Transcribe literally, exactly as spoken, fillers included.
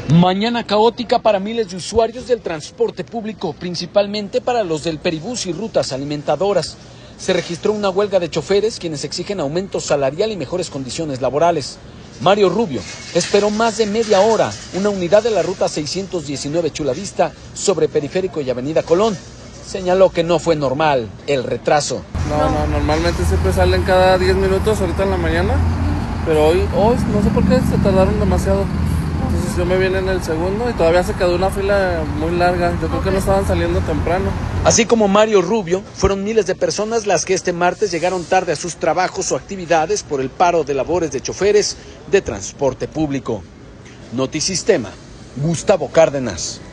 Mañana caótica para miles de usuarios del transporte público, principalmente para los del Peribús y rutas alimentadoras. Se registró una huelga de choferes quienes exigen aumento salarial y mejores condiciones laborales. Mario Rubio esperó más de media hora una unidad de la ruta seiscientos diecinueve Chulavista sobre Periférico y Avenida Colón. Señaló que no fue normal el retraso. No, no, normalmente siempre salen cada diez minutos ahorita en la mañana, pero hoy, hoy no sé por qué se tardaron demasiado. Entonces yo me vine en el segundo y todavía se quedó una fila muy larga. Yo creo que no estaban saliendo temprano. Así como Mario Rubio, fueron miles de personas las que este martes llegaron tarde a sus trabajos o actividades por el paro de labores de choferes de transporte público. Notisistema, Gustavo Cárdenas.